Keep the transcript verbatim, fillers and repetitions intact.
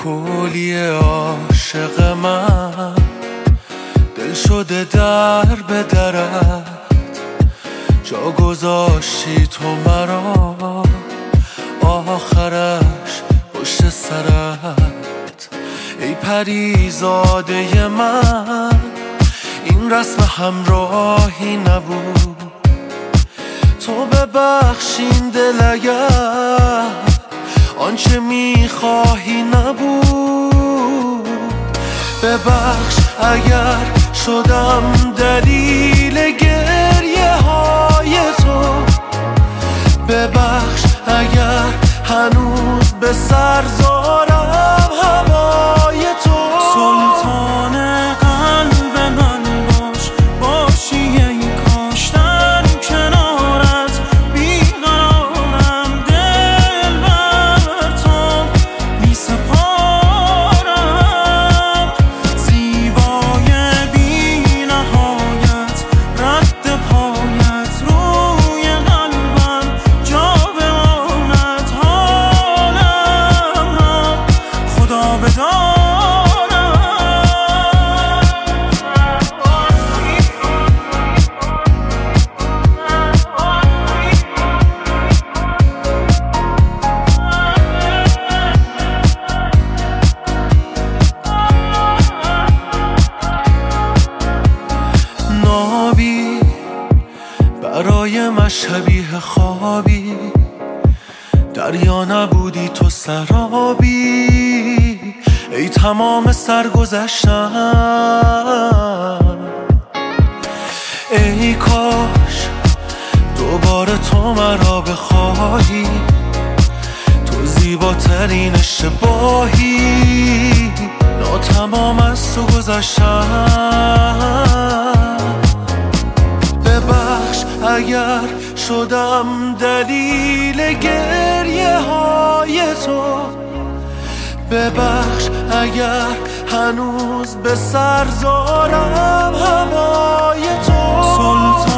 کلی عاشق من دل شده در به درت، جا گذاشتی تو مرا آخرش پشت سرت. ای پریزاده من این رسم همراهی نبود، تو ببخشین دل اگر آنچه میخواهی نبود. ببخش اگر شدم دلیل گریه های تو، ببخش اگر هنوز به سر دارم هوای تو. سلطان قلب من باش، باشی ای کاش در کنارت بیقرارم، دل بر تو می سپارم. زیبای بی نهایت رد پایت روی قلبم جا بماند، حالم را خدا بدان. نابی برای من شبیه خوابی، دریا نبودی تو سرابی. ای تمام سرگذشتم، ای کاش دوباره تو مرا بخواهی، تو زیباترین اشتباهی. ناتمام از تو گذشتم، ببخش اگر شدم دلیل گریه های تو، ببخش اگر هنوز به سر دارم هوای تو. سلطان